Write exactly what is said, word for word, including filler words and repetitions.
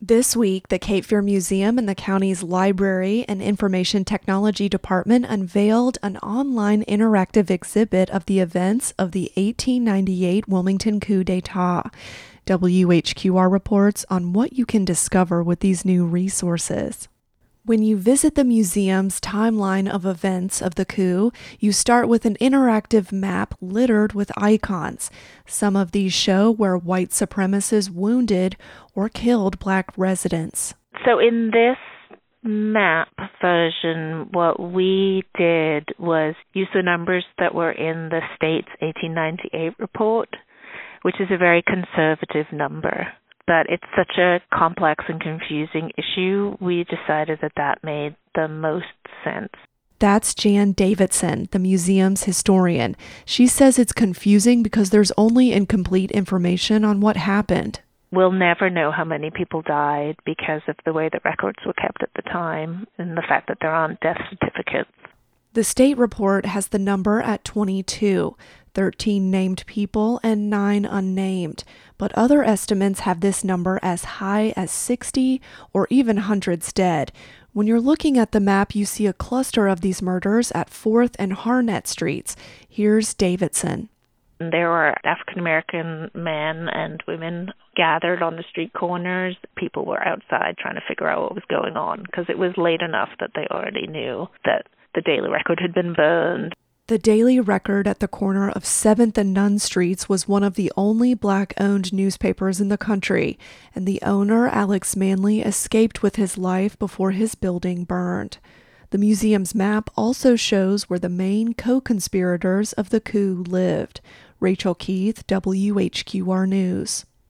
This week, the Cape Fear Museum and the county's Library and Information Technology Department unveiled an online interactive exhibit of the events of the eighteen ninety-eight Wilmington coup d'etat. W H Q R reports on what you can discover with these new resources. When you visit the museum's timeline of events of the coup, you start with an interactive map littered with icons. Some of these show where white supremacists wounded or killed black residents. So in this map version, what we did was use the numbers that were in the state's eighteen ninety-eight report, which is a very conservative number. But it's such a complex and confusing issue, we decided that that made the most sense. That's Jan Davidson, the museum's historian. She says it's confusing because there's only incomplete information on what happened. We'll never know how many people died because of the way the records were kept at the time and the fact that there aren't death certificates. The state report has the number at twenty-two, thirteen named people and nine unnamed, but other estimates have this number as high as sixty or even hundreds dead. When you're looking at the map, you see a cluster of these murders at fourth and Harnett Streets. Here's Davidson. There were African-American men and women gathered on the street corners. People were outside trying to figure out what was going on because it was late enough that they already knew that the Daily Record had been burned. The Daily Record at the corner of seventh and Nunn Streets was one of the only black-owned newspapers in the country, and the owner, Alex Manley, escaped with his life before his building burned. The museum's map also shows where the main co-conspirators of the coup lived. Rachel Keith, W H Q R News.